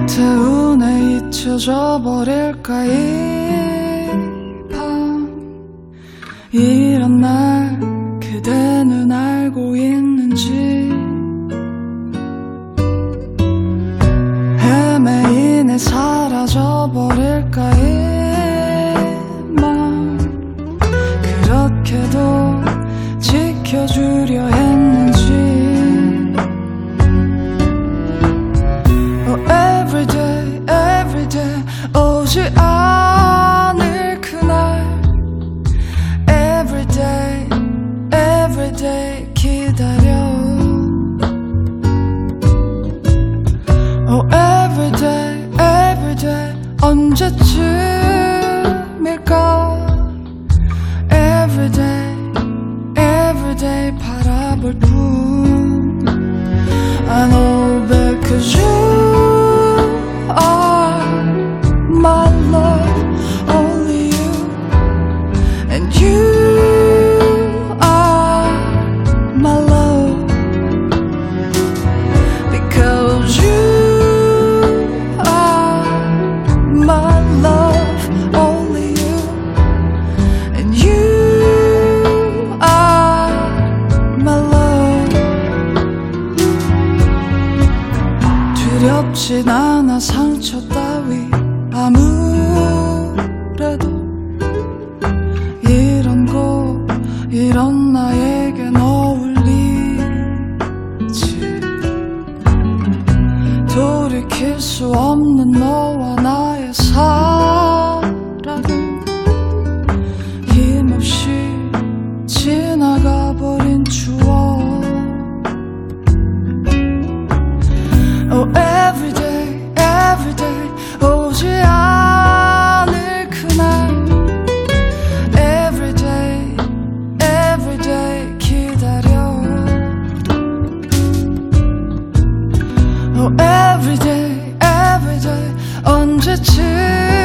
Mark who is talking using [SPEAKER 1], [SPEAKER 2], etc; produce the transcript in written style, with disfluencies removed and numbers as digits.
[SPEAKER 1] 태운에 잊혀져 버릴까 이 밤. 이런 날 그대는 알고 있는지. 헤매인에 사라져 버릴까 이 맘. 그렇게도 지켜주려 했는지. Everyday, everyday 오지 않을 그날. Everyday, everyday 기다려. Oh, everyday, everyday 언제쯤일까. Everyday, everyday 바라볼 뿐. I know because you are my love, only you, and you are my love, because you are my love, only you, and you are my love. 두렵진 않아 상처 따위 아무래도. 이런 곳 이런 나에겐 어울리지. 돌이킬 수 없는 너와 나의 사랑은 힘없이 지나가버린 추억. Oh, everyday, everyday 오지 않을 그날. Everyday, everyday 기다려. Oh, everyday, everyday 언제쯤